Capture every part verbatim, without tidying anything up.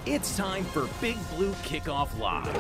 It's time for Big Blue Kickoff Live.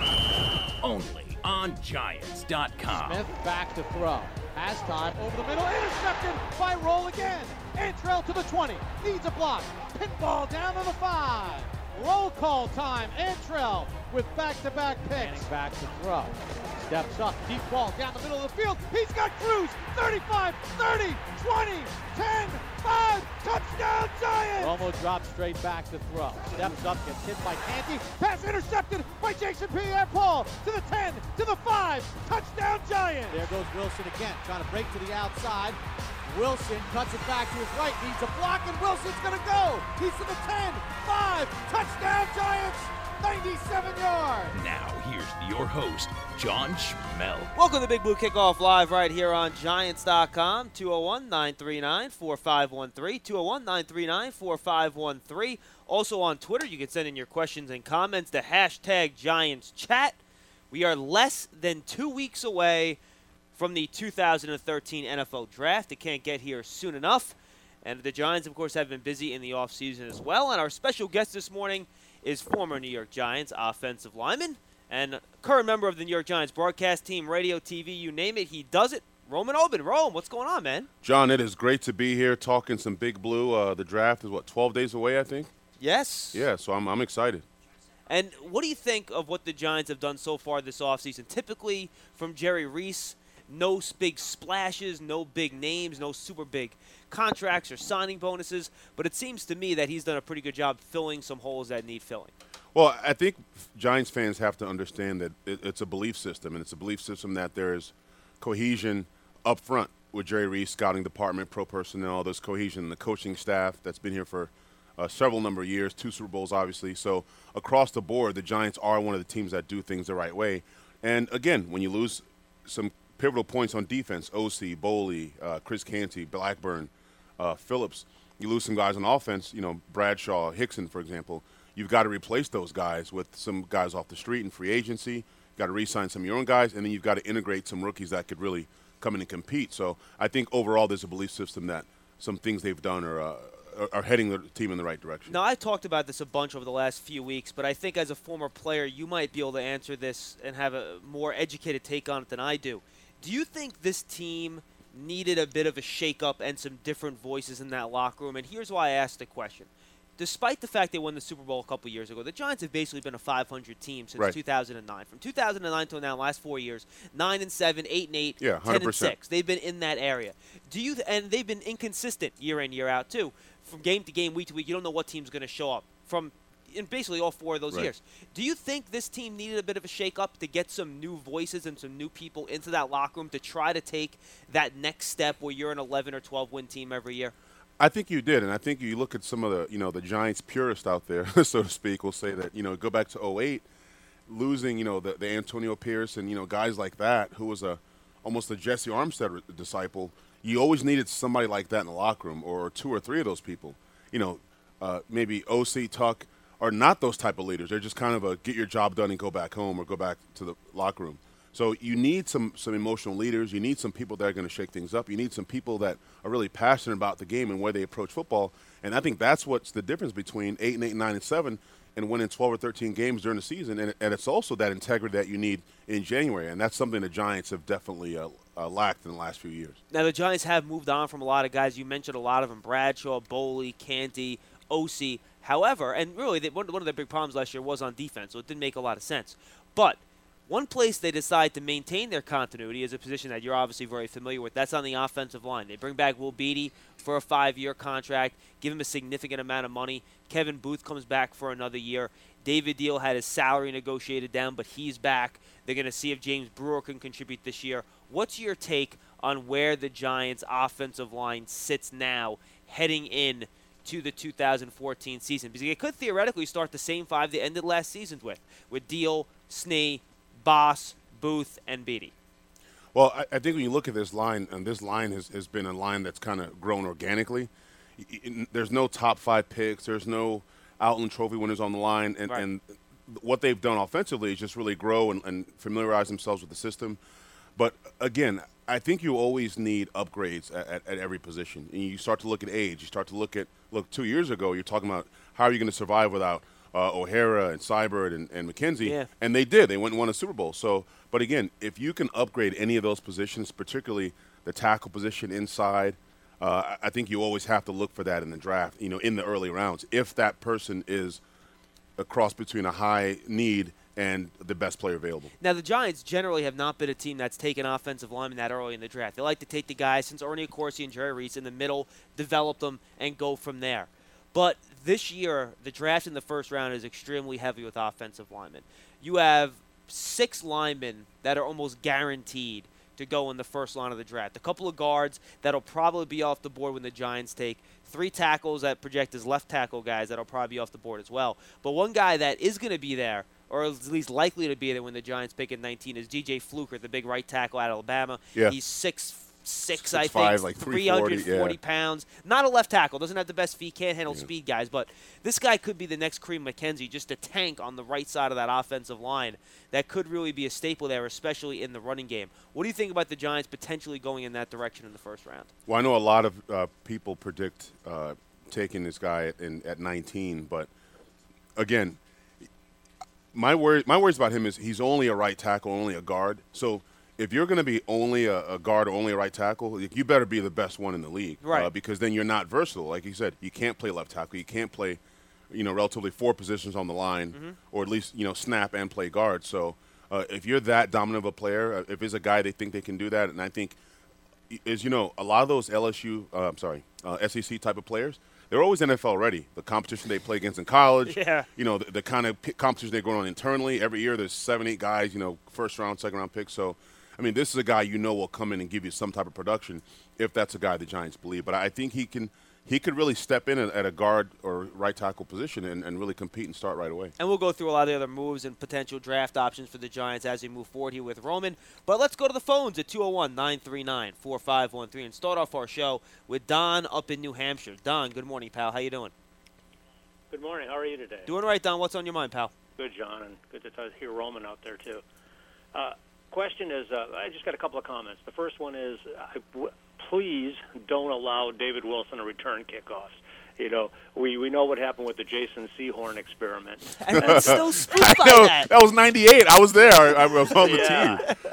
Only on Giants dot com. Smith back to throw. Has time over the middle. Intercepted by Roll again. Antrell to the twenty. Needs a block. Pinball down to the five. Roll call time. Antrell with back-to-back picks. Manning back to throw. Steps up. Deep ball down the middle of the field. He's got Cruz. thirty-five, thirty, twenty, ten, five. Touchdown Giants! Romo drops straight back to throw. Steps up. Gets hit by Canty. Pass intercepted by Jason Pierre-Paul. To the ten. To the five. Touchdown Giants! There goes Wilson again. Trying to break to the outside. Wilson cuts it back to his right, needs a block, and Wilson's gonna go! He's to the ten, five, touchdown Giants, ninety-seven yards! Now, here's your host, John Schmel. Welcome to Big Blue Kickoff Live right here on Giants dot com, two oh one, nine three nine, four five one three, two oh one, nine three nine, four five one three. Also on Twitter, you can send in your questions and comments to hashtag Giants Chat. We are less than two weeks away from the two thousand thirteen N F L Draft. It can't get here soon enough. And the Giants, of course, have been busy in the offseason as well. And our special guest this morning is former New York Giants offensive lineman and current member of the New York Giants broadcast team, radio, T V, you name it, he does it. Roman Oben. Rome, what's going on, man? John, it is great to be here talking some Big Blue. Uh, the draft is, what, twelve days away, I think? Yes. Yeah, so I'm, I'm excited. And what do you think of what the Giants have done so far this offseason? Typically, from Jerry Reese, no big splashes, no big names, no super big contracts or signing bonuses. But it seems to me that he's done a pretty good job filling some holes that need filling. Well, I think Giants fans have to understand that it, it's a belief system, and it's a belief system that there's cohesion up front with Jerry Reese, scouting department, pro personnel. There's cohesion in the coaching staff that's been here for uh, several number of years, two Super Bowls, obviously. So across the board, the Giants are one of the teams that do things the right way. And, again, when you lose some pivotal points on defense, O C, Boley, uh, Chris Canty, Blackburn, uh, Phillips. You lose some guys on offense, you know, Bradshaw, Hickson, for example. You've got to replace those guys with some guys off the street in free agency. You've got to re-sign some of your own guys, and then you've got to integrate some rookies that could really come in and compete. So I think overall there's a belief system that some things they've done are, uh, are heading the team in the right direction. Now, I've talked about this a bunch over the last few weeks, but I think as a former player, you might be able to answer this and have a more educated take on it than I do. Do you think this team needed a bit of a shake-up and some different voices in that locker room? And here's why I asked the question. Despite the fact they won the Super Bowl a couple years ago, the Giants have basically been a five hundred team since right. two thousand nine. From two thousand nine till now, last four years, nine and seven, eight and eight, yeah, ten and six. They've been in that area. Do you? Th- and they've been inconsistent year in, year out too. From game to game, week to week, you don't know what team's going to show up. From in basically all four of those right. years. Do you think this team needed a bit of a shake-up to get some new voices and some new people into that locker room to try to take that next step where you're an eleven or twelve win team every year? I think you did, and I think you look at some of the, you know, the Giants purists out there, so to speak, will say that, you know, go back to oh eight, losing, you know, the, the Antonio Pierce and, you know, guys like that, who was a almost a Jesse Armstead disciple. You always needed somebody like that in the locker room, or two or three of those people. You know, uh, maybe O C, Tuck, are not those type of leaders. They're just kind of a get your job done and go back home or go back to the locker room. So you need some, some emotional leaders. You need some people that are going to shake things up. You need some people that are really passionate about the game and where they approach football. And I think that's what's the difference between eight and eight, nine and seven, and winning twelve or thirteen games during the season. And, and it's also that integrity that you need in January. And that's something the Giants have definitely uh, uh, lacked in the last few years. Now the Giants have moved on from a lot of guys. You mentioned a lot of them: Bradshaw, Boley, Canty, O C. However, and really they, one of their big problems last year was on defense, so it didn't make a lot of sense. But one place they decide to maintain their continuity is a position that you're obviously very familiar with. That's on the offensive line. They bring back Will Beatty for a five-year contract, give him a significant amount of money. Kevin Booth comes back for another year. David Deal had his salary negotiated down, but he's back. They're going to see if James Brewer can contribute this year. What's your take on where the Giants' offensive line sits now heading in to the two thousand fourteen season? Because they could theoretically start the same five they ended last season with, with Deal, Snee, Boss, Booth, and Beatty. Well, I, I think when you look at this line, and this line has, has been a line that's kind of grown organically. There's no top five picks. There's no Outland Trophy winners on the line. And, right. and what they've done offensively is just really grow and, and familiarize themselves with the system. But, again, I think you always need upgrades at, at, at every position. And you start to look at age. You start to look at, look, two years ago, you're talking about how are you going to survive without uh, O'Hara and Seibert and, and McKenzie, Yeah. and they did. They went and won a Super Bowl. So, but again, if you can upgrade any of those positions, particularly the tackle position inside, uh, I think you always have to look for that in the draft, you know, in the early rounds, if that person is a cross between a high need and the best player available. Now, the Giants generally have not been a team that's taken offensive linemen that early in the draft. They like to take the guys, since Ernie Accorsi and Jerry Reese, in the middle, develop them, and go from there. But this year, the draft in the first round is extremely heavy with offensive linemen. You have six linemen that are almost guaranteed to go in the first line of the draft. A couple of guards that'll probably be off the board when the Giants take. Three tackles that project as left tackle guys that'll probably be off the board as well. But one guy that is going to be there, or at least likely to be there when the Giants pick at nineteen, is D J Fluker, the big right tackle out of Alabama. Yeah. He's six six, Six I five, think, like three three forty, hundred forty yeah. pounds. Not a left tackle. Doesn't have the best feet. Can't handle Yeah. speed guys. But this guy could be the next Kareem McKenzie, just a tank on the right side of that offensive line that could really be a staple there, especially in the running game. What do you think about the Giants potentially going in that direction in the first round? Well, I know a lot of uh, people predict uh, taking this guy in, at nineteen, but again, my worry, my worries about him is he's only a right tackle, only a guard. So if you're going to be only a, a guard or only a right tackle, like, you better be the best one in the league, Right. Uh, because then you're not versatile. Like you said, you can't play left tackle, you can't play, you know, relatively four positions on the line, Mm-hmm. or at least you know snap and play guard. So uh, if you're that dominant of a player, uh, if it's a guy they think they can do that, and I think, as you know, a lot of those L S U, uh, I'm sorry, uh, S E C type of players, they're always N F L ready. The competition they play against in college, Yeah. you know, the, the kind of p- competition they're going on internally. Every year there's seven, eight guys, you know, first round, second round picks. So, I mean, this is a guy you know will come in and give you some type of production if that's a guy the Giants believe. But I think he can, he could really step in at, at a guard or right tackle position and, and really compete and start right away. And we'll go through a lot of the other moves and potential draft options for the Giants as we move forward here with Roman. But let's go to the phones at two oh one, nine three nine, four five one three and start off our show with Don up in New Hampshire. Don, good morning, pal. How you doing? Good morning. How are you today? Doing all right, Don. What's on your mind, pal? Good, John, and good to t- hear Roman out there, too. Uh, question is, uh, I just got a couple of comments. The first one is, uh, w- please don't allow David Wilson to return kickoffs. You know, we, we know what happened with the Jason Sehorn experiment. And I'm still spooked by No, that. that was ninety-eight. I was there. I, I was on the Yeah.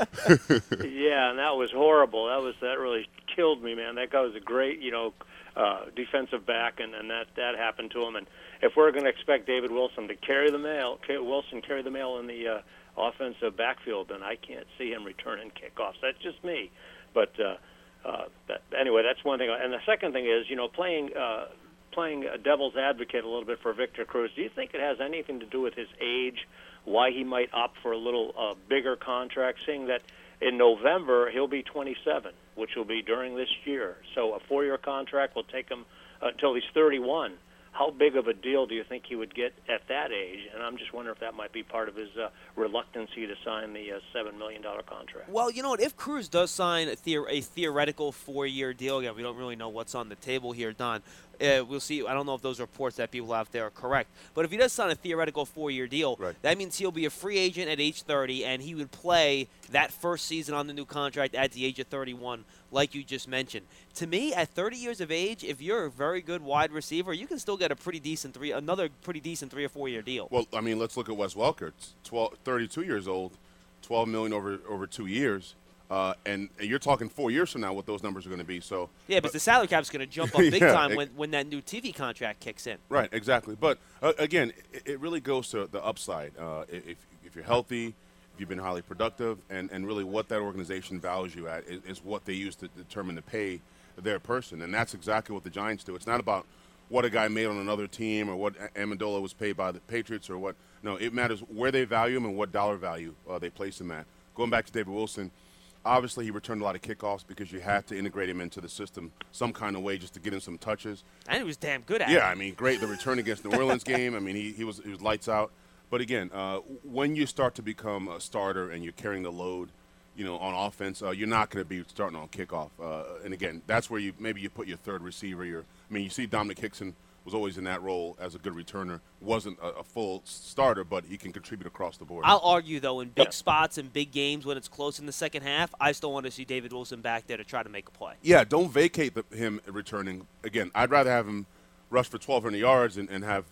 team. Yeah, and that was horrible. That was that really killed me, man. That guy was a great, you know, uh, defensive back, and, and that, that happened to him. And if we're going to expect David Wilson to carry the mail, Wilson carry the mail in the uh, offensive backfield, then I can't see him returning kickoffs. That's just me. But uh, uh, that, anyway, that's one thing. And the second thing is, you know, playing uh, playing a devil's advocate a little bit for Victor Cruz. Do you think it has anything to do with his age, why he might opt for a little uh, bigger contract, seeing that in November he'll be twenty-seven, which will be during this year. So a four-year contract will take him uh, until he's thirty-one. How big of a deal do you think he would get at that age? And I'm just wondering if that might be part of his uh, reluctancy to sign the uh, seven million dollars contract. Well, you know what? If Cruz does sign a, theor- a theoretical four-year deal, again, we don't really know what's on the table here, Don. Uh, we'll see. I don't know if those reports that people out there are correct. But if he does sign a theoretical four-year deal, Right. that means he'll be a free agent at age thirty, and he would play that first season on the new contract at the age of thirty-one, like you just mentioned. To me, at thirty years of age, if you're a very good wide receiver, you can still get a pretty decent three, another pretty decent three or four-year deal. Well, I mean, let's look at Wes Welker. twelve, thirty-two years old, twelve million over over two years, uh, and, and you're talking four years from now what those numbers are going to be. So Yeah, but the salary cap's going to jump up big Yeah, time it- when, when that new T V contract kicks in. right, exactly. But uh, again, it, it really goes to the upside. Uh, if if you're healthy, if you've been highly productive, and, and really what that organization values you at is, is what they use to determine to pay their person, and that's exactly what the Giants do. It's not about what a guy made on another team or what Amendola was paid by the Patriots or what. No, it matters where they value him and what dollar value uh, they place him at. Going back to David Wilson, obviously he returned a lot of kickoffs because you had to integrate him into the system some kind of way just to get him some touches. And he was damn good at it. Yeah, I mean, great. The return against New Orleans game, I mean, he, he was he was lights out. But again, uh, when you start to become a starter and you're carrying the load, you know, on offense, uh, you're not going to be starting on kickoff. Uh, and again, that's where you maybe you put your third receiver. Your, I mean, you see Dominic Hickson was always in that role as a good returner. Wasn't a, a full starter, but he can contribute across the board. I'll argue, though, in big Yeah. spots and big games when it's close in the second half, I still want to see David Wilson back there to try to make a play. Yeah, don't vacate the, him returning. Again, I'd rather have him rush for twelve hundred yards and, and have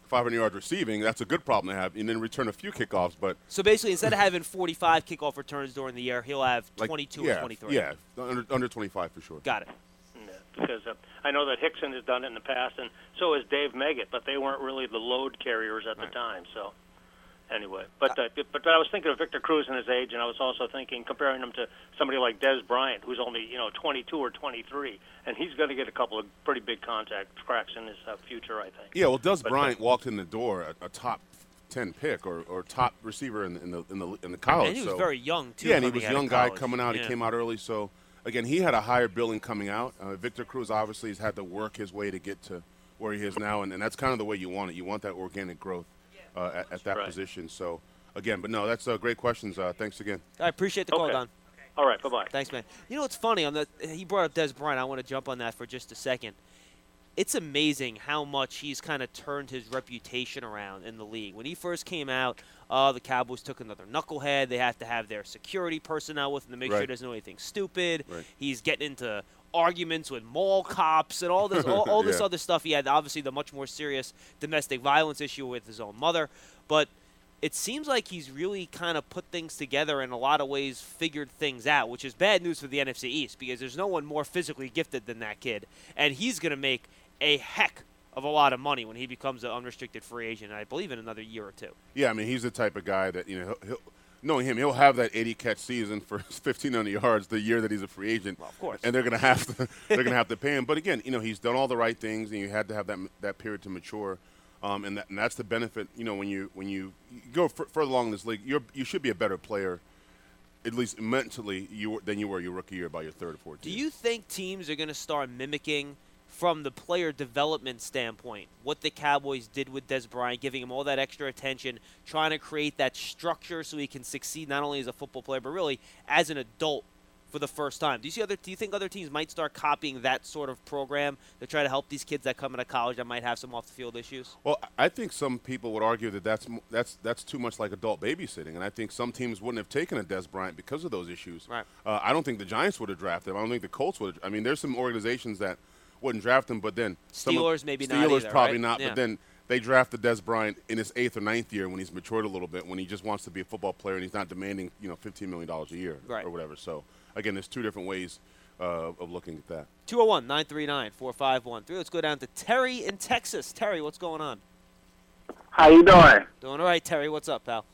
five hundred yards receiving, that's a good problem to have, and then return a few kickoffs. But So basically, instead of having forty-five kickoff returns during the year, he'll have like, twenty-two yeah, or twenty-three. Yeah, under, under twenty-five for sure. Got it. Yeah, because uh, I know that Hickson has done it in the past, and so has Dave Meggett, but they weren't really the load carriers at Right. the time. So anyway, but uh, but I was thinking of Victor Cruz and his age, and I was also thinking comparing him to somebody like Des Bryant, who's only you know twenty-two or twenty-three, and he's going to get a couple of pretty big contact cracks in his uh, future, I think. Yeah, well, Des But, Bryant uh, walked in the door a, a top ten pick or, or top receiver in, in the in the in the college. And he was so. very young, too. Yeah, and he coming was a out of young guy college. coming out. Yeah. He came out early, so again, he had a higher billing coming out. Uh, Victor Cruz obviously has had to work his way to get to where he is now, and, and that's kind of the way you want it. You want that organic growth uh, at, at that Right. position. So again, but no, that's uh, great questions. Uh, thanks again. I appreciate the call, Okay. Don. All right, bye-bye. Thanks, man. You know what's funny? On the he brought up Des Bryant. I want to jump on that for just a second. It's amazing how much he's kind of turned his reputation around in the league. When he first came out, uh, the Cowboys took another knucklehead. They have to have their security personnel with him to make sure Right. he doesn't do anything stupid. Right. He's getting into arguments with mall cops and all this, all, all this Yeah. other stuff. He had obviously the much more serious domestic violence issue with his own mother, but it seems like he's really kind of put things together in a lot of ways, figured things out, which is bad news for the N F C East because there's no one more physically gifted than that kid, and he's going to make a heck of a lot of money when he becomes an unrestricted free agent, I believe in another year or two. Yeah, I mean, he's the type of guy that, you know, he'll, he'll, knowing him, he'll have that eighty catch season for fifteen hundred yards the year that he's a free agent. Well, of course. And they're going to have to they're going to have to pay him. But again, you know, he's done all the right things, and you had to have that that period to mature. Um, and, that, and that's the benefit, you know, when you when you go f- further along in this league, you're you should be a better player, at least mentally, you were, than you were your rookie year by your third or fourth Do year. you think teams are going to start mimicking, from the player development standpoint, what the Cowboys did with Des Bryant, giving him all that extra attention, trying to create that structure so he can succeed not only as a football player but really as an adult for the first time? Do you see other? Do you think other teams might start copying that sort of program to try to help these kids that come into college that might have some off-the-field issues? Well, I think some people would argue that that's m- that's that's too much like adult babysitting, and I think some teams wouldn't have taken a Des Bryant because of those issues. Right. Uh, I don't think the Giants would have drafted him. I don't think the Colts would. I mean, there's some organizations that wouldn't draft him, but then some of- Steelers maybe not Steelers either, probably right? not. Yeah. But then they drafted Des Bryant in his eighth or ninth year when he's matured a little bit, when he just wants to be a football player and he's not demanding, you know, fifteen million dollars a year Right. or whatever. So again, there's two different ways uh, of looking at that. two oh one, nine three nine, four five one three. Let's go down to Terry in Texas. Terry, what's going on? How you doing? Doing all right, Terry. What's up, pal?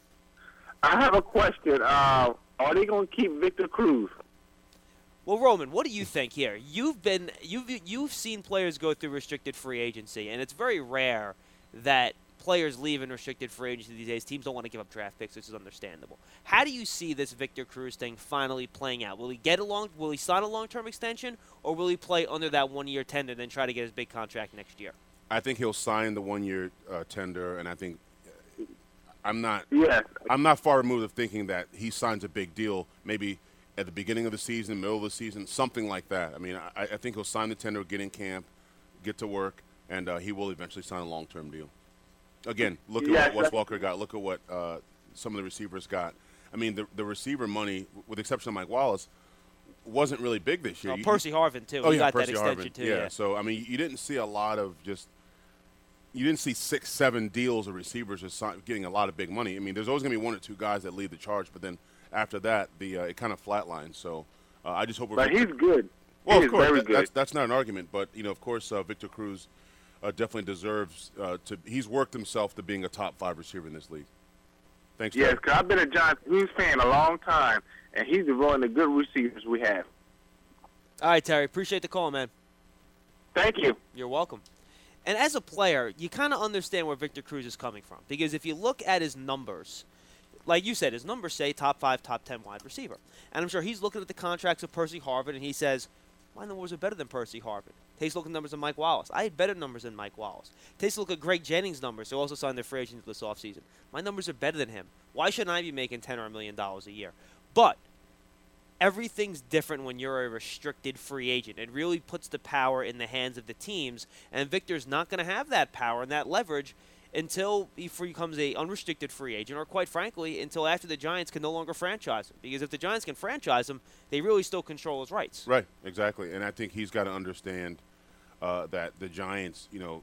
I have a question. Uh, are they going to keep Victor Cruz? Well, Roman, what do you think here? You've been you've you've seen players go through restricted free agency, and it's very rare that players leave in restricted free agency these days. Teams don't want to give up draft picks, which is understandable. How do you see this Victor Cruz thing finally playing out? Will he get a long? Will he sign a long-term extension, or will he play under that one-year tender and then try to get his big contract next year? I think he'll sign the one-year uh, tender, and I think uh, I'm not. Yes. I'm not far removed of thinking that he signs a big deal, maybe at the beginning of the season, middle of the season, something like that. I mean, I, I think he'll sign the tender, get in camp, get to work, and uh, he will eventually sign a long-term deal. Again, look at Yes, what Wes that- Welker got. Look at what uh, some of the receivers got. I mean, the, the receiver money, with the exception of Mike Wallace, wasn't really big this year. Uh, You- Percy Harvin too. Oh, he yeah, got Percy that extension Harvin. too. Yeah. Yeah. So I mean, you didn't see a lot of just. You didn't see six, seven deals of receivers just sign, getting a lot of big money. I mean, there's always going to be one or two guys that lead the charge, but then after that, the uh, it kind of flatlines. So uh, I just hope we're. But he's good. well, he of is course, very that- good. that's that's not an argument, but you know, of course, uh, Victor Cruz uh, definitely deserves uh, to. He's worked himself to being a top five receiver in this league. Thanks. Yes, Terry. because I've been a Giants Cruz fan a long time, and he's one of the good receivers we have. All right, Terry. Appreciate the call, man. Thank you. You're welcome. And as a player, you kind of understand where Victor Cruz is coming from. Because if you look at his numbers, like you said, his numbers say top five, top ten wide receiver. And I'm sure he's looking at the contracts of Percy Harvin, and he says, my numbers are better than Percy Harvin. Takes a look at the numbers of Mike Wallace. I had better numbers than Mike Wallace. Takes a look at Greg Jennings' numbers, who also signed their free agent this offseason. My numbers are better than him. Why shouldn't I be making ten or a million dollars a year? But everything's different when you're a restricted free agent. It really puts the power in the hands of the teams, and Victor's not going to have that power and that leverage until he becomes a unrestricted free agent, or quite frankly, until after the Giants can no longer franchise him. Because if the Giants can franchise him, they really still control his rights. Right, exactly. And I think he's got to understand uh, that the Giants, you know,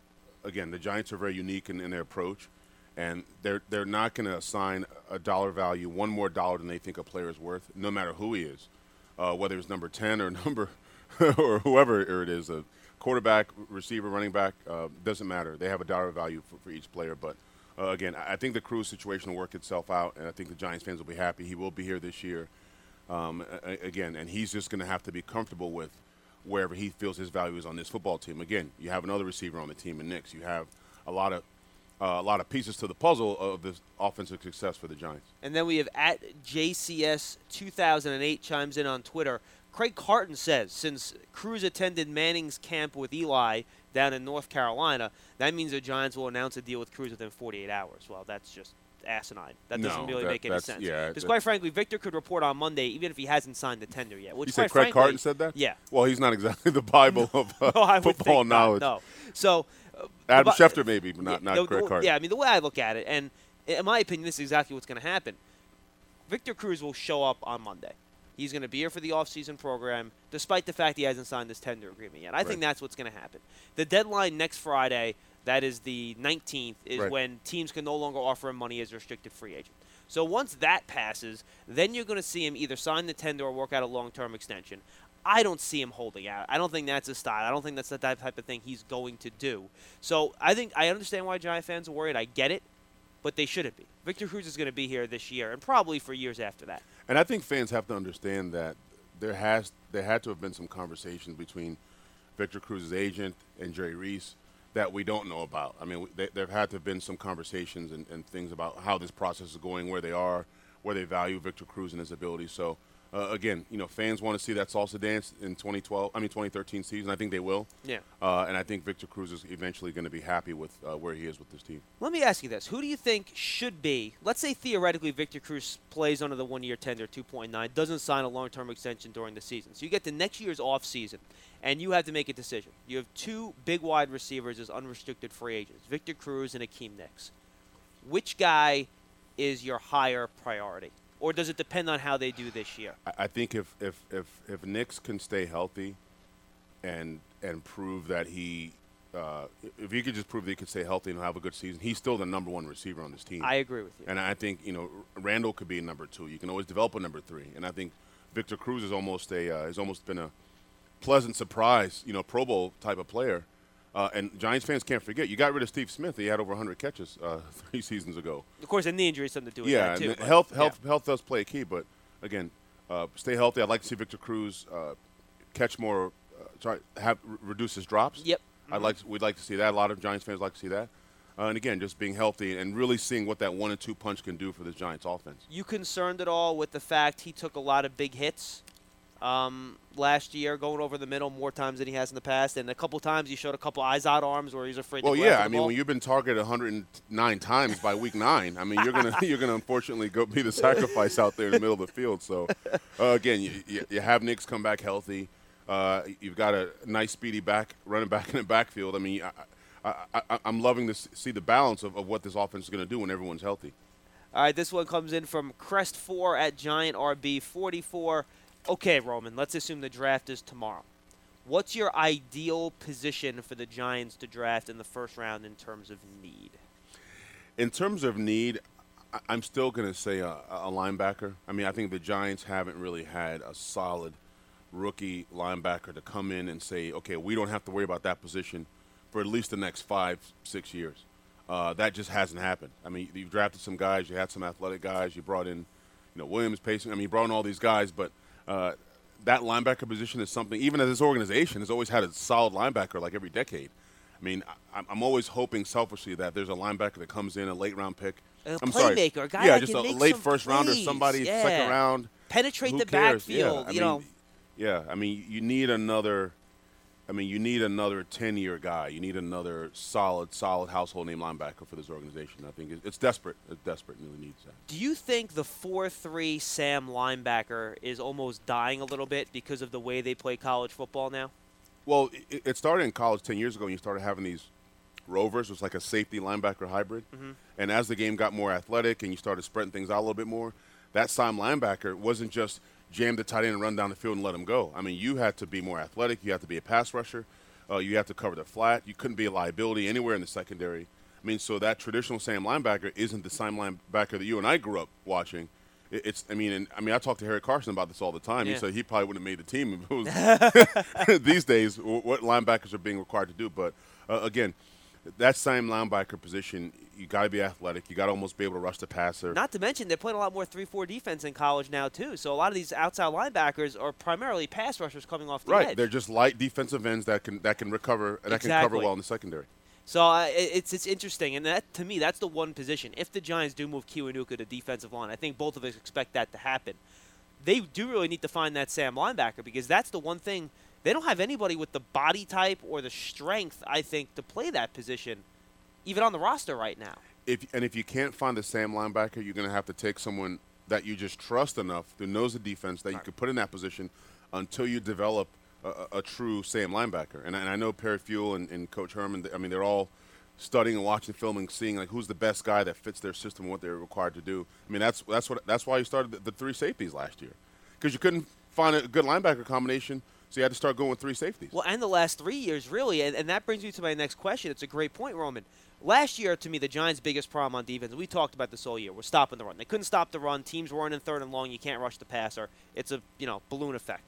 again, the Giants are very unique in, in their approach, and they're they're not going to assign a dollar value, one more dollar than they think a player is worth, no matter who he is, uh, whether it's number ten or number or whoever it is, a quarterback, receiver, running back, uh, doesn't matter. They have a dollar value for, for each player. But uh, again, I think the Cruz situation will work itself out, and I think the Giants fans will be happy. He will be here this year, um, again, and he's just going to have to be comfortable with wherever he feels his value is on this football team. Again, you have another receiver on the team in Nix. You have a lot of uh, a lot of pieces to the puzzle of this offensive success for the Giants. And then we have at J C S two thousand eight chimes in on Twitter. Craig Carton says, since Cruz attended Manning's camp with Eli down in North Carolina, that means the Giants will announce a deal with Cruz within forty-eight hours. Well, that's just asinine. That doesn't no, really that, make any sense. Yeah, because quite frankly, Victor could report on Monday even if he hasn't signed the tender yet. Which you quite said Craig frankly, Carton said that? Yeah. Well, he's not exactly the Bible of uh, no, I would football think knowledge. Not, no. So uh, Adam the, Schefter maybe, but not, yeah, not the, Craig Carton. Yeah, I mean, the way I look at it, and in my opinion, this is exactly what's going to happen. Victor Cruz will show up on Monday. He's going to be here for the offseason program, despite the fact he hasn't signed this tender agreement yet. I right. think that's what's going to happen. The deadline next Friday, that is the nineteenth, is right. when teams can no longer offer him money as a restricted free agent. So once that passes, then you're going to see him either sign the tender or work out a long-term extension. I don't see him holding out. I don't think that's his style. I don't think that's the type of thing he's going to do. So I think I understand why Giant fans are worried. I get it, but they shouldn't be. Victor Cruz is going to be here this year and probably for years after that. And I think fans have to understand that there has there had to have been some conversations between Victor Cruz's agent and Jerry Reese that we don't know about. I mean, they, there had to have been some conversations and, and things about how this process is going, where they are, where they value Victor Cruz and his ability. So, uh, again, you know, fans want to see that salsa dance in twenty twelve. I mean, twenty thirteen season. I think they will. Yeah. Uh, and I think Victor Cruz is eventually going to be happy with uh, where he is with this team. Let me ask you this: who do you think should be? Let's say theoretically Victor Cruz plays under the one-year tender, two point nine, doesn't sign a long-term extension during the season. So you get to next year's off season, and you have to make a decision. You have two big wide receivers as unrestricted free agents: Victor Cruz and Akeem Nicks. Which guy is your higher priority? Or does it depend on how they do this year? I think if if if, if Nicks can stay healthy and and prove that he uh, – if he could just prove that he could stay healthy and have a good season, he's still the number one receiver on this team. I agree with you. And I think, you know, Randall could be number two. You can always develop a number three. And I think Victor Cruz is almost a uh, has almost been a pleasant surprise, you know, Pro Bowl type of player. Uh, and Giants fans can't forget, you got rid of Steve Smith. He had over one hundred catches uh, three seasons ago. Of course, and the injury has something to do with yeah, that, too. And health, health, yeah. health does play a key. But, again, uh, stay healthy. I'd like to see Victor Cruz uh, catch more, uh, try have reduce his drops. Yep. Mm-hmm. I'd like to, we'd like to see that. A lot of Giants fans like to see that. Uh, and, again, just being healthy and really seeing what that one and two punch can do for this Giants offense. You concerned at all with the fact he took a lot of big hits Um, last year, going over the middle more times than he has in the past, and a couple times he showed a couple eyes out arms where he's afraid. Well, to go yeah, after the I mean, ball. when you've been targeted one hundred nine times by week nine, I mean, you're gonna you're gonna unfortunately go be the sacrifice out there in the middle of the field. So, uh, again, you, you, you have Nicks come back healthy. Uh, you've got a nice, speedy back running back in the backfield. I mean, I, I, I, I'm loving to see the balance of, of what this offense is going to do when everyone's healthy. All right, this one comes in from Crest four at Giant R B forty-four. Okay, Roman, let's assume the draft is tomorrow. What's your ideal position for the Giants to draft in the first round in terms of need? In terms of need, I'm still going to say a, a linebacker. I mean, I think the Giants haven't really had a solid rookie linebacker to come in and say, okay, we don't have to worry about that position for at least the next five, six years. Uh, that just hasn't happened. I mean, you've drafted some guys. You had some athletic guys. You brought in, you know, Williams, Payson. I mean, you brought in all these guys, but uh, that linebacker position is something, even as this organization has always had a solid linebacker like every decade. I mean, I, I'm always hoping selfishly that there's a linebacker that comes in, a late round pick. A I'm playmaker, sorry. a guy yeah, that just can a make late some first plays. rounder, somebody yeah. second round. Penetrate Who the cares? backfield, yeah, I you mean, know. Yeah, I mean, you need another. I mean, you need another ten-year guy. You need another solid, solid household name linebacker for this organization. I think it's desperate. It's desperate and really needs that. Do you think the four three Sam linebacker is almost dying a little bit because of the way they play college football now? Well, it, it started in college ten years ago when you started having these rovers. It was like a safety linebacker hybrid. Mm-hmm. And as the game got more athletic and you started spreading things out a little bit more, that Sam linebacker wasn't just jam the tight end and run down the field and let him go. I mean, you had to be more athletic. You had to be a pass rusher. Uh, you have to cover the flat. You couldn't be a liability anywhere in the secondary. I mean, so that traditional Sam linebacker isn't the Sam linebacker that you and I grew up watching. It, it's, I mean, and, I mean, I talk to Harry Carson about this all the time. Yeah. He said he probably wouldn't have made the team if it was these days what linebackers are being required to do. But uh, again, that Sam linebacker position, you got to be athletic. You got to almost be able to rush the passer. Not to mention they're playing a lot more three four defense in college now too. So a lot of these outside linebackers are primarily pass rushers coming off the right. edge. They're just light defensive ends that can that can recover and that can cover Exactly. well in the secondary. So uh, it's it's interesting, and that to me that's the one position. If the Giants do move Kiwanuka to defensive line, I think both of us expect that to happen. They do really need to find that Sam linebacker because that's the one thing they don't have anybody with the body type or the strength, I think, to play that position, even on the roster right now. If and if you can't find the Sam linebacker, you're going to have to take someone that you just trust enough who knows the defense that you could put in that position until you develop A, a true Sam linebacker. And, and I know Perry Fuel and, and Coach Herman, I mean, they're all studying and watching film and seeing, like, who's the best guy that fits their system and what they're required to do. I mean, that's that's what that's why you started the, the three safeties last year because you couldn't find a good linebacker combination, so you had to start going with three safeties. Well, and the last three years, really, and, and that brings me to my next question. It's a great point, Roman. Last year, to me, the Giants' biggest problem on defense, we talked about this all year, was stopping the run. They couldn't stop the run. Teams weren't in third and long. You can't rush the passer. It's a, you know, balloon effect.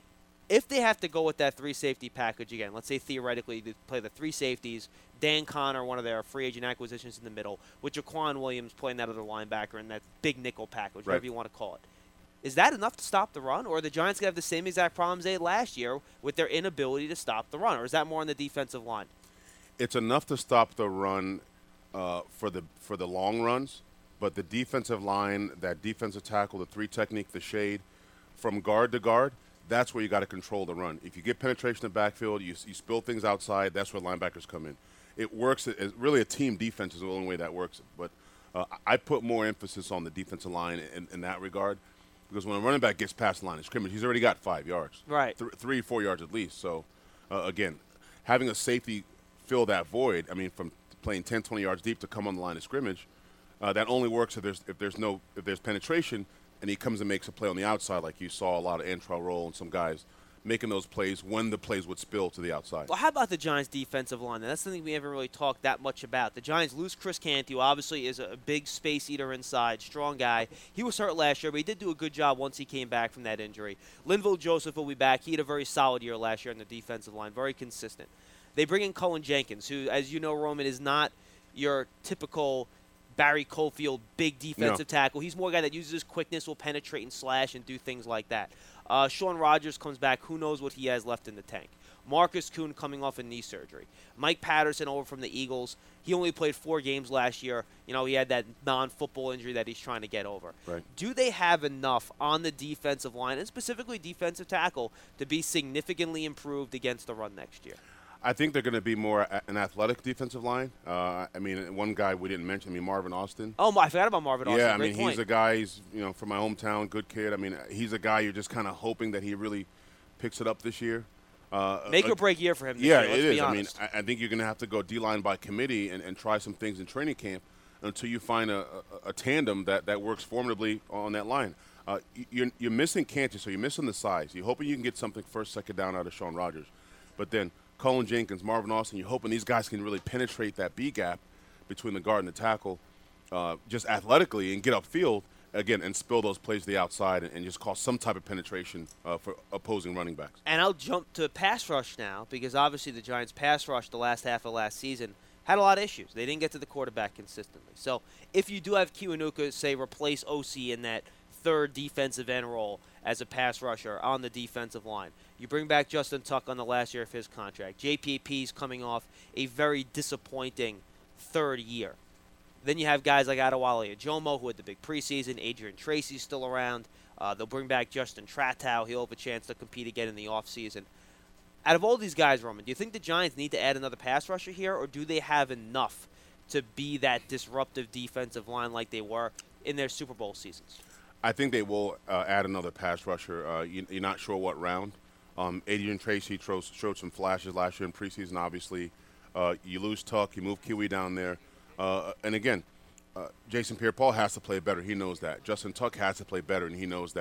If they have to go with that three-safety package again, let's say theoretically they play the three safeties, Dan Connor, one of their free agent acquisitions in the middle, with Jaquan Williams playing that other linebacker in that big nickel package, Right. whatever you want to call it. Is that enough to stop the run, or are the Giants going to have the same exact problems they had last year with their inability to stop the run, or is that more on the defensive line? It's enough to stop the run uh, for the for the long runs, but the defensive line, that defensive tackle, the three technique, the shade, from guard to guard, that's where you got to control the run. If you get penetration in the backfield, you, you spill things outside, that's where linebackers come in. It works. It's really a team defense is the only way that works. But uh, I put more emphasis on the defensive line in, in that regard because when a running back gets past the line of scrimmage, he's already got five yards. Right. Th- three, four yards at least. So, uh, again, having a safety fill that void, I mean, from playing ten, twenty yards deep to come on the line of scrimmage, uh, that only works if there's if there's no if there's penetration and he comes and makes a play on the outside, like you saw a lot of Antrell Roll and some guys making those plays when the plays would spill to the outside. Well, how about the Giants' defensive line? That's something we haven't really talked that much about. The Giants lose Chris Canty, who obviously is a big space eater inside, strong guy. He was hurt last year, but he did do a good job once he came back from that injury. Linval Joseph will be back. He had a very solid year last year on the defensive line, very consistent. They bring in Cullen Jenkins, who, as you know, Roman, is not your typical Barry Cofield big defensive No. tackle. He's more a guy that uses his quickness, will penetrate and slash and do things like that. Uh, Sean Rogers comes back. Who knows what he has left in the tank? Marcus Kuhn coming off a knee surgery. Mike Patterson over from the Eagles. He only played four games last year. You know, he had that non-football injury that he's trying to get over. Right. Do they have enough on the defensive line, and specifically defensive tackle, to be significantly improved against the run next year? I think they're going to be more a- an athletic defensive line. Uh, I mean, one guy we didn't mention, I mean, Marvin Austin. Oh, I forgot about Marvin Austin. Yeah, I Great mean, point. he's a guy, he's, you know, from my hometown, good kid. I mean, he's a guy you're just kind of hoping that he really picks it up this year. Uh, Make uh, or break year for him this Yeah, year, let's it be is. I mean, honest. I, I think you're going to have to go D-line by committee and, and try some things in training camp until you find a, a, a tandem that, that works formidably on that line. Uh, you're, you're missing Canty, so you're missing the size. You're hoping you can get something first, second down out of Sean Rogers. But then Cullen Jenkins, Marvin Austin, you're hoping these guys can really penetrate that B gap between the guard and the tackle uh, just athletically and get upfield, again, and spill those plays to the outside and, and just cause some type of penetration uh, for opposing running backs. And I'll jump to pass rush now because obviously the Giants' pass rush the last half of last season had a lot of issues. They didn't get to the quarterback consistently. So if you do have Kiwanuka, say, replace O C in that third defensive end role as a pass rusher on the defensive line, you bring back Justin Tuck on the last year of his contract. J P P's coming off a very disappointing third year. Then you have guys like Adewale Ajomo, who had the big preseason. Adrian Tracy's still around. Uh, they'll bring back Justin Tratow. He'll have a chance to compete again in the offseason. Out of all these guys, Roman, do you think the Giants need to add another pass rusher here, or do they have enough to be that disruptive defensive line like they were in their Super Bowl seasons? I think they will uh, add another pass rusher. Uh, you, you're not sure what round. Um, Adrian Tracy showed, showed some flashes last year in preseason, obviously. Uh, you lose Tuck, you move Kiwi down there. Uh, and again, uh, Jason Pierre-Paul has to play better. He knows that. Justin Tuck has to play better, and he knows that.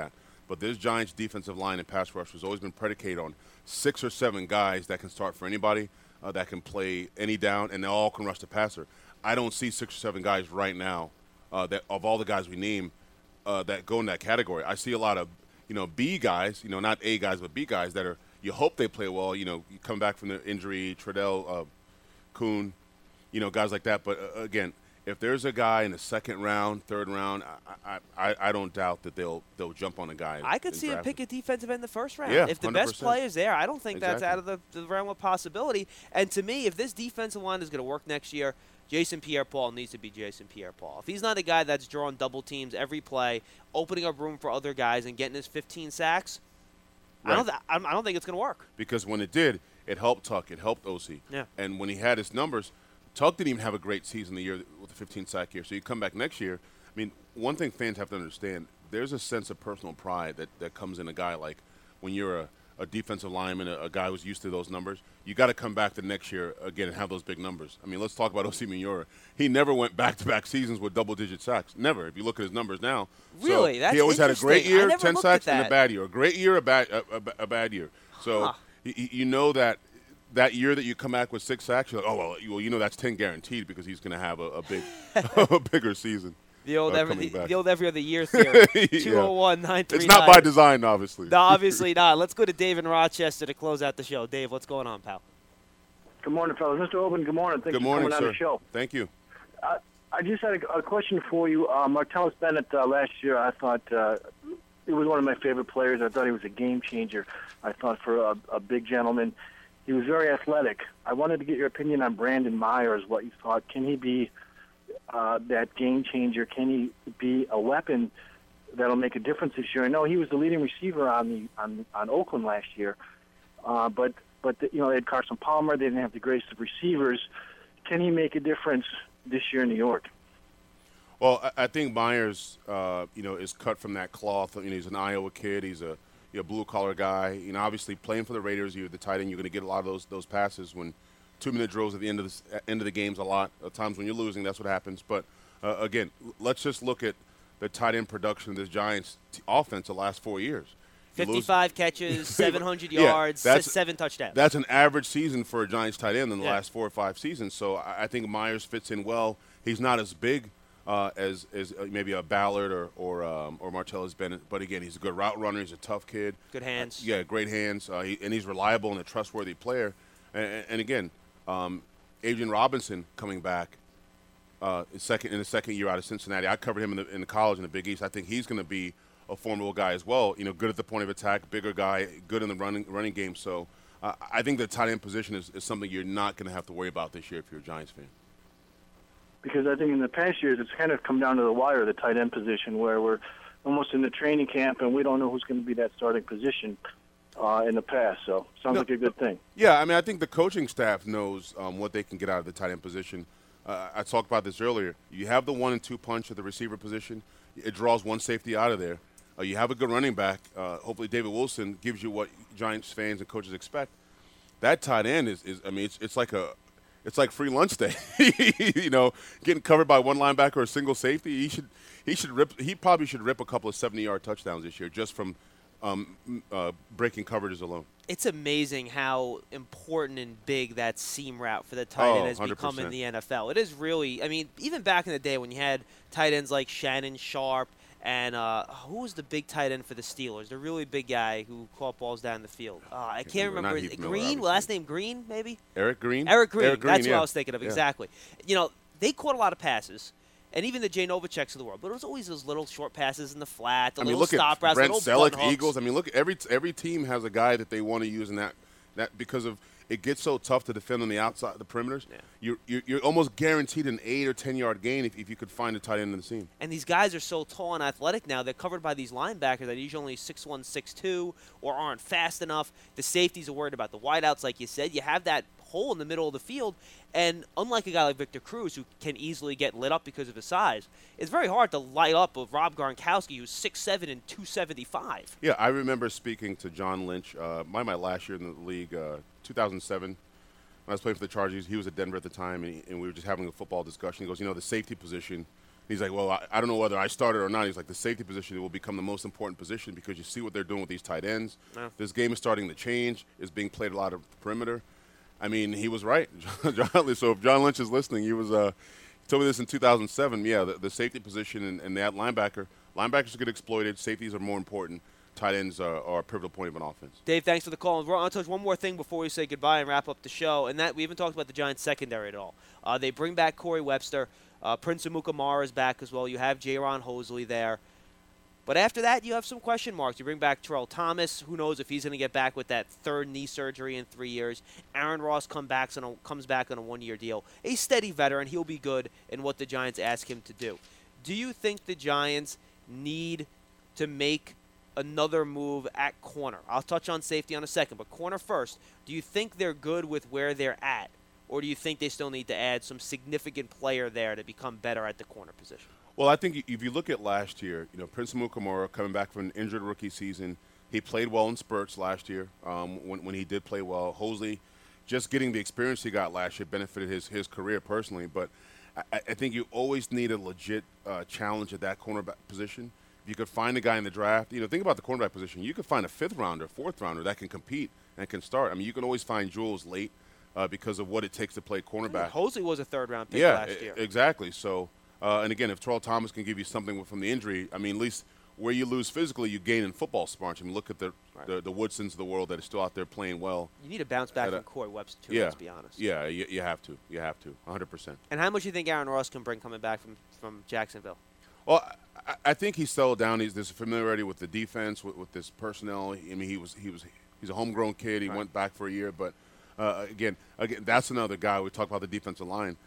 But this Giants defensive line and pass rush has always been predicated on six or seven guys that can start for anybody, uh, that can play any down, and they all can rush the passer. I don't see six or seven guys right now uh, that of all the guys we name uh, that go in that category. I see a lot of, you know, B guys, you know, not A guys, but B guys that are, you hope they play well, you know, you come back from the injury, Treadell, uh, Kuhn, you know, guys like that. But, uh, again, if there's a guy in the second round, third round, I I, I, I don't doubt that they'll they'll jump on a guy. I could see him pick a defensive end in the first round. Yeah, if the one hundred best percent. player's there, I don't think Exactly. that's out of the, the realm of possibility. And to me, if this defensive line is going to work next year, Jason Pierre-Paul needs to be Jason Pierre-Paul. If he's not a guy that's drawing double teams every play, opening up room for other guys, and getting his fifteen sacks, Right. I don't th- I don't think it's going to work. Because when it did, it helped Tuck, it helped O C. Yeah. And when he had his numbers, Tuck didn't even have a great season the year with the fifteen sack year. So you come back next year. I mean, one thing fans have to understand, there's a sense of personal pride that, that comes in a guy like when you're a, a defensive lineman, a, a guy who's used to those numbers. You got to come back the next year again and have those big numbers. I mean, let's talk about O C Mignora. He never went back-to-back seasons with double-digit sacks. Never. If you look at his numbers now. Really? So That's he always had a great interesting. I year, never ten looked at sacks, and a that. bad year. A great year, a bad, a, a, a bad year. So Huh. y- y- you know that that year that you come back with six sacks, you're like, oh, well, you, well, you know that's ten guaranteed because he's going to have a, a big, a bigger season. The old, uh, every, coming the, back. the old every other year theory. Yeah. two oh one, nine three nine. It's not by design, obviously. No, obviously not. Let's go to Dave in Rochester to close out the show. Dave, what's going on, pal? Good morning, fellas. Mister Oben, good morning. Thanks Good morning, for coming sir. on the show. Thank you. I, I just had a, a question for you. Uh, Martellus Bennett, uh, last year, I thought uh, he was one of my favorite players. I thought he was a game changer. I thought for a, a big gentleman. He was very athletic. I wanted to get your opinion on Brandon Myers, what you thought. Can he be uh, that game changer? Can he be a weapon that'll make a difference this year? I know he was the leading receiver on the on, on Oakland last year, uh, but but the, you know they had Carson Palmer. They didn't have the greatest of receivers. Can he make a difference this year in New York? Well, I, I think Myers, uh, you know, is cut from that cloth. You know, he's an Iowa kid. He's a, you know, blue-collar guy. You know, obviously playing for the Raiders, you're the tight end. You're going to get a lot of those those passes when two-minute drills at the end of the end of the games. A lot of times when you're losing, that's what happens. But uh, again, let's just look at the tight end production of this Giants t- offense the last four years. You lose- fifty-five catches, seven hundred Yeah, yards, that's- seven touchdowns. That's an average season for a Giants tight end in the Yeah. last four or five seasons. So I I think Myers fits in well. He's not as big uh, as as uh, maybe a Ballard or or um, or Martellus Bennett, but again, he's a good route runner. He's a tough kid. Good hands. Uh, yeah, great hands. Uh, he, and he's reliable and a trustworthy player. And, and again, um, Adrian Robinson coming back uh, is second in the second year out of Cincinnati. I covered him in the in the college in the Big East. I think he's going to be a formidable guy as well. You know, good at the point of attack, bigger guy, good in the running running game. So uh, I think the tight end position is, is something you're not going to have to worry about this year if you're a Giants fan. Because I think in the past years it's kind of come down to the wire, the tight end position, where we're almost in the training camp and we don't know who's going to be that starting position uh, in the past. So sounds No, like a good thing. Yeah, I mean, I think the coaching staff knows um, what they can get out of the tight end position. Uh, I talked about this earlier. You have the one and two punch at the receiver position. It draws one safety out of there. Uh, you have a good running back. Uh, hopefully, David Wilson gives you what Giants fans and coaches expect. That tight end is, is I mean, it's it's like a, it's like free lunch day. You know, getting covered by one linebacker or a single safety. He should he should rip. He probably should rip a couple of seventy-yard touchdowns this year just from um, uh, breaking coverages alone. It's amazing how important and big that seam route for the tight Oh, end has one hundred become in percent. the N F L. It is really, I mean, even back in the day when you had tight ends like Shannon Sharp and uh, who was the big tight end for the Steelers? The really big guy who caught balls down the field. Uh, I can't remember. Not remember. Heath Miller, Green, obviously. last name Green, maybe? Eric Green. Eric Green. Eric Green That's yeah. what I was thinking of, Yeah. exactly. You know, they caught a lot of passes. And even the Jay Novaceks of the world, but it was always those little short passes in the flat, the I mean, little look stop at routes, the Brent little button Selleck, hooks. Eagles. I mean, look, every every team has a guy that they want to use in that that because of it gets so tough to defend on the outside, the perimeters. Yeah. You're, you're you're almost guaranteed an eight or ten yard gain if, if you could find a tight end in the seam. And these guys are so tall and athletic now, they're covered by these linebackers that are usually only six one, six two, or aren't fast enough. The safeties are worried about the wideouts, like you said. You have that hole in the middle of the field, and unlike a guy like Victor Cruz, who can easily get lit up because of his size, it's very hard to light up with Rob Gronkowski, who's six seven and two seventy-five. Yeah, I remember speaking to John Lynch, uh, my my last year in the league, uh, two thousand seven. When I was playing for the Chargers, he was at Denver at the time, and, he, and we were just having a football discussion. He goes, you know, the safety position He's like, well, I, I don't know whether I started or not. He's like, the safety position will become the most important position because you see what they're doing with these tight ends. Yeah. This game is starting to change. It's being played a lot of perimeter. I mean, he was right. John, so if John Lynch is listening, he was uh, he told me this in two thousand seven. Yeah, the, the safety position and, and that linebacker, linebackers get exploited. Safeties are more important. Tight ends are, are a pivotal point of an offense. Dave, thanks for the call. I want to touch one more thing before we say goodbye and wrap up the show, and that we haven't talked about the Giants' secondary at all. Uh, they bring back Corey Webster. Uh, Prince Amukamara is back as well. You have Jaron Hosley there. But after that, you have some question marks. You bring back Terrell Thomas. Who knows if he's going to get back with that third knee surgery in three years. Aaron Ross come back on a, comes back on a one-year deal. A steady veteran. He'll be good in what the Giants ask him to do. Do you think the Giants need to make another move at corner? I'll touch on safety in a second, but corner first. Do you think they're good with where they're at, or do you think they still need to add some significant player there to become better at the corner position? Well, I think if you look at last year, you know, Prince Amukamara coming back from an injured rookie season, he played well in spurts last year um, when, when he did play well. Hosley, just getting the experience he got last year benefited his, his career personally, but I, I think you always need a legit uh, challenge at that cornerback position. If you could find a guy in the draft, you know, think about the cornerback position. You could find a fifth rounder, fourth rounder that can compete and can start. I mean, you can always find Jules late uh, because of what it takes to play cornerback. Hosley was a third-round pick yeah, last year. Yeah, exactly. So, uh, and again, if Terrell Thomas can give you something from the injury, I mean, at least where you lose physically, you gain in football smarts. I mean, look at the, right. the the Woodsons of the world that are still out there playing well. You need to bounce back a, from Corey Webster, too, yeah, let's be honest. Yeah, you, you have to. You have to, one hundred percent. And how much do you think Aaron Ross can bring coming back from, from Jacksonville? Well, I, I think he settled down. He's there's familiarity with the defense, with, with this personnel. I mean, he was he was he's a homegrown kid. He right. went back for a year, but uh, again, again, that's another guy. We talk about the defensive line.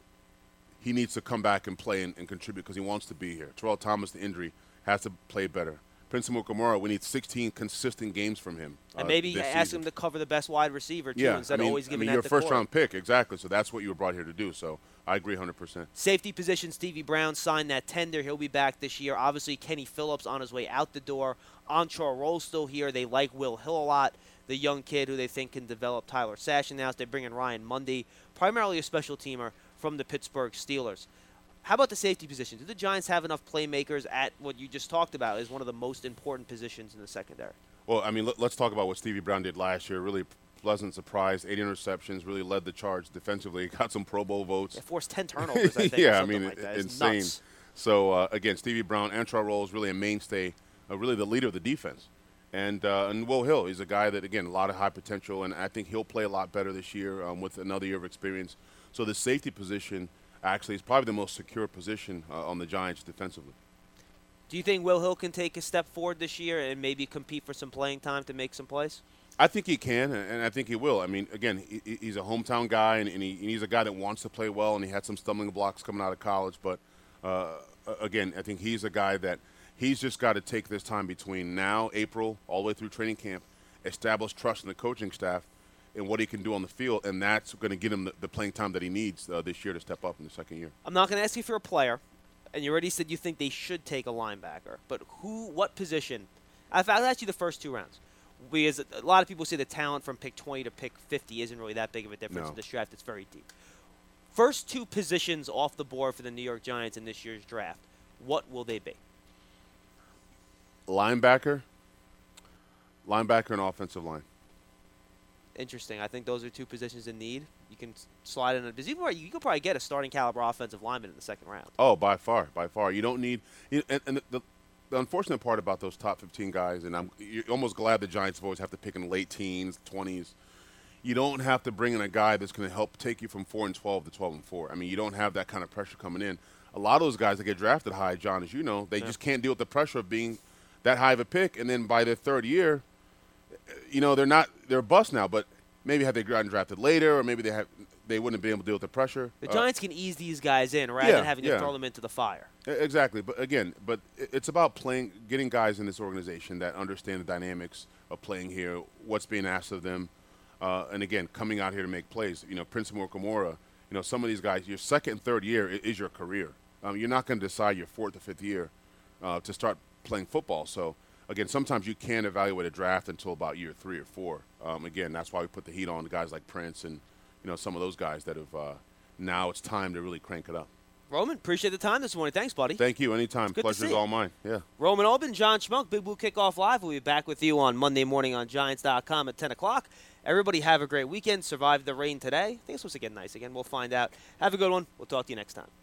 He needs to come back and play and, and contribute because he wants to be here. Terrell Thomas, the injury, has to play better. Prince Amukamara, we need sixteen consistent games from him. And uh, maybe this ask season. him to cover the best wide receiver, too, yeah, instead I mean, of always I giving mean, that you're to a first Corey. round pick, exactly. So that's what you were brought here to do. So I agree one hundred percent. Safety position, Stevie Brown signed that tender. He'll be back this year. Obviously, Kenny Phillips on his way out the door. Antrell Roll's still here. They like Will Hill a lot, the young kid who they think can develop. Tyler Sashenhouse. They bring in Ryan Mundy, primarily a special teamer from the Pittsburgh Steelers. How about the safety position? Do the Giants have enough playmakers at what you just talked about is one of the most important positions in the secondary? Well, I mean, let, let's talk about what Stevie Brown did last year. Really pleasant surprise, eight interceptions, really led the charge defensively. Got some Pro Bowl votes. They forced ten turnovers, I think. yeah, or I mean, like that. It's insane. nuts. So, uh, again, Stevie Brown, Antrell Roll is really a mainstay, uh, really the leader of the defense. And uh, and Will Hill, he's a guy that, again, a lot of high potential, and I think he'll play a lot better this year um, with another year of experience. So the safety position actually is probably the most secure position uh, on the Giants defensively. Do you think Will Hill can take a step forward this year and maybe compete for some playing time to make some plays? I think he can, and I think he will. I mean, again, he, he's a hometown guy, and, and, he, and he's a guy that wants to play well, and he had some stumbling blocks coming out of college. But, uh, again, I think he's a guy that he's just got to take this time between now, April, all the way through training camp, establish trust in the coaching staff, and what he can do on the field, and that's going to get him the, the playing time that he needs uh, this year to step up in the second year. I'm not going to ask you if you're a player, and you already said you think they should take a linebacker, but who, what position? I've, I'll ask you the first two rounds, because a lot of people say the talent from pick twenty to pick fifty isn't really that big of a difference No. in this draft. It's very deep. First two positions off the board for the New York Giants in this year's draft, what will they be? Linebacker, linebacker and offensive line. Interesting. I think those are two positions in need. You can slide in. A, there's even you could probably get a starting caliber offensive lineman in the second round. Oh, by far, by far. You don't need. You, and and the, the unfortunate part about those top fifteen guys, and I'm you're almost glad the Giants always have to pick in late teens, twenties. You don't have to bring in a guy that's going to help take you from four and twelve to twelve and four. I mean, you don't have that kind of pressure coming in. A lot of those guys that get drafted high, John, as you know, they yeah. just can't deal with the pressure of being that high of a pick, and then by their third year, you know, they're not they're a bust now, but. Maybe had they gotten drafted later, or maybe they have they wouldn't be able to deal with the pressure. The Uh, Giants can ease these guys in rather yeah, than having yeah. to throw them into the fire. Exactly, but again, but it's about playing, getting guys in this organization that understand the dynamics of playing here, what's being asked of them, uh, and again, coming out here to make plays. You know, Prince Amukamara, you know, some of these guys, your second and third year is your career. Um, you're not going to decide your fourth or fifth year uh, to start playing football. So. Again, sometimes you can't evaluate a draft until about year three or four. Um, again, that's why we put the heat on guys like Prince and, you know, some of those guys that have uh, now it's time to really crank it up. Roman, appreciate the time this morning. Thanks, buddy. Thank you. Anytime. Good to Pleasure's see you. all mine. Yeah. Roman Albin, John Schmuck, Big Blue Kickoff Live. We'll be back with you on Monday morning on Giants dot com at ten o'clock. Everybody have a great weekend. Survive the rain today. I think it's supposed to get nice again. We'll find out. Have a good one. We'll talk to you next time.